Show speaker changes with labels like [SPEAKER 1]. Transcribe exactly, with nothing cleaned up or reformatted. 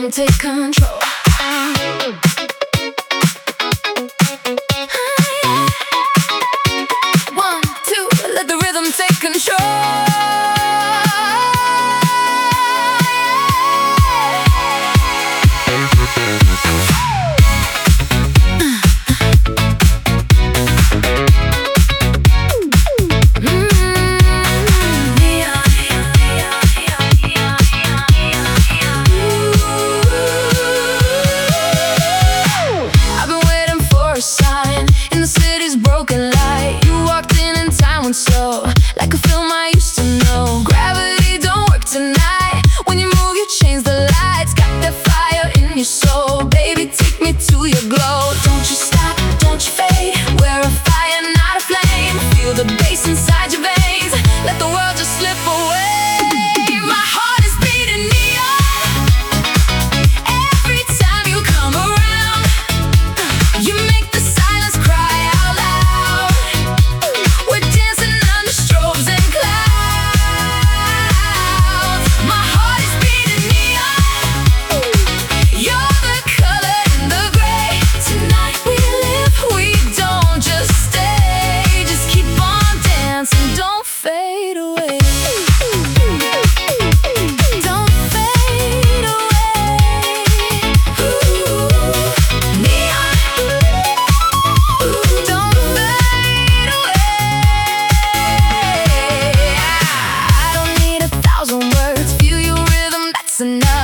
[SPEAKER 1] rhythm take control. One, two, let the rhythm take control. So, like a film I used to know. Gravity don't work tonight. When you move, you change the lights. Got that fire in your soul. Baby, take me to your glow. Don't you stop, don't you fade. We're a fire, not a flame. Feel the bass inside your veins. Let the world just slip away. My heart is beating neon. Every time you come around, you make the silence cry out loud. We're dancing under strobes and clouds. My heart is beating neon. You're the color in the gray. Tonight we live, we don't just stay. Just keep on dancing, don't fade away. Don't fade away. Ooh, neon. Ooh, don't fade away. I don't need a thousand words. Feel your rhythm, that's enough.